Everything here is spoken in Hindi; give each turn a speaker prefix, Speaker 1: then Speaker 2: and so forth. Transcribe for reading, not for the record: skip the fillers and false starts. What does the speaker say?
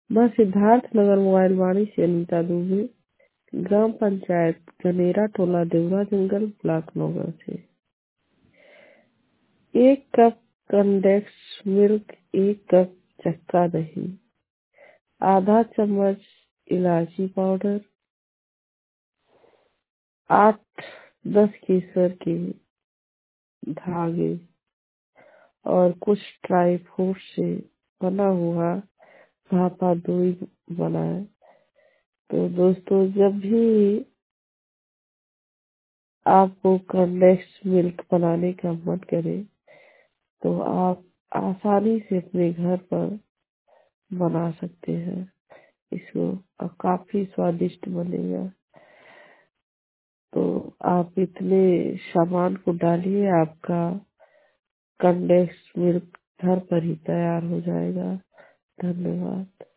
Speaker 1: मैं सिद्धार्थ नगर मोबाइलवाड़ी से अनीता दुबे, ग्राम पंचायत गनेरा, टोला देवरा जंगल, ब्लॉक नगर से। 1 कप कंडेंस मिल्क, 1 कप चक्का दही, आधा चम्मच इलायची पाउडर, 8-10 केसर के धागे और कुछ ड्राई फ्रूट से बना हुआ भापा दोई बनाए। तो दोस्तों, जब भी आपको कंडेंस मिल्क बनाने का मन करे तो आप आसानी से अपने घर पर बना सकते हैं इसको, और काफी स्वादिष्ट बनेगा। तो आप इतने सामान को डालिए, आपका कंडेंस मिल्क घर पर ही तैयार हो जाएगा। धन्यवाद।